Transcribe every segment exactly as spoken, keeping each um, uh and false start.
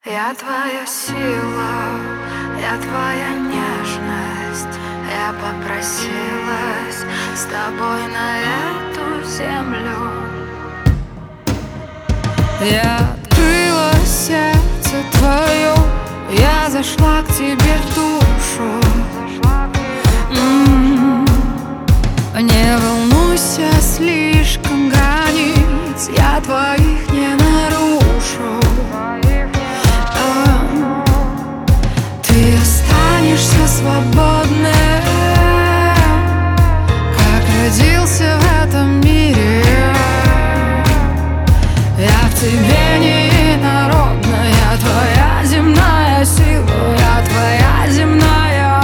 Я твоя сила, я твоя нежность. Я попросилась с тобой на эту землю. Я открыла сердце твое, я зашла к тебе в душу. М-м-м. Не волнуйся слишком границ, я твоих не нарушу. Ты останешься свободным, как родился в этом мире. Я в тебе не инородна, я твоя земная сила, я твоя земная.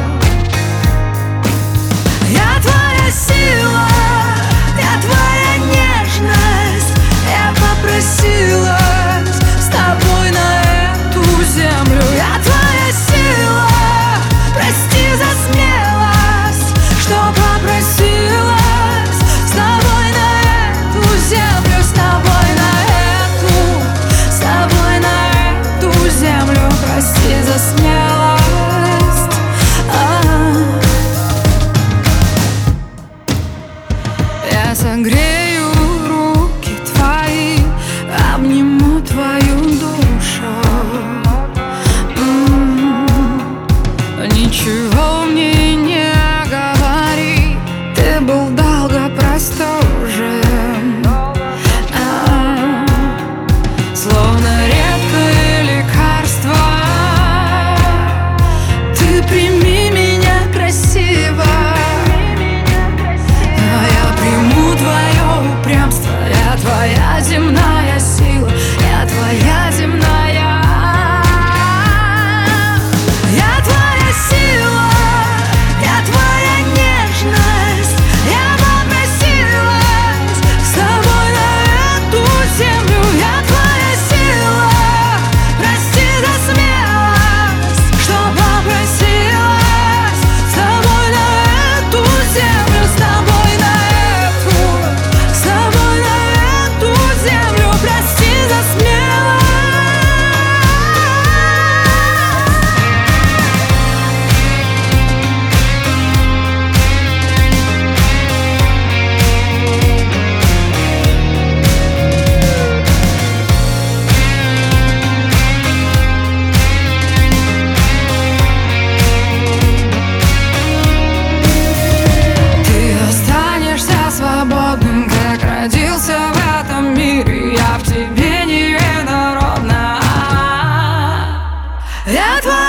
Я твоя сила, я твоя нежность. Я попросилась с тобой на эту землю. Я твоя сила, прости за смелость, что попросилась с тобой на эту землю, с тобой на эту, с тобой на эту землю. Прости за смелость. А-а-а. Я согрею руки твои, обниму твою душу. М-м-м. Ничего мне не говори, ты был долго простужен. А-а-а. Словно редкое лекарство, ты прими меня красиво. Твое упрямство, я твоя земная сила, я твоя земная. Я твоя сила, я твоя нежность. Я попросилась с тобой на эту землю. Я твоя сила, прости за смелость, что попросилась с тобой на эту землю, с тобой на с тобой на эту землю. Прости за смелость. Ты останешься свободным, как родился в этом мире. Я в тебе не инородна. Я твоя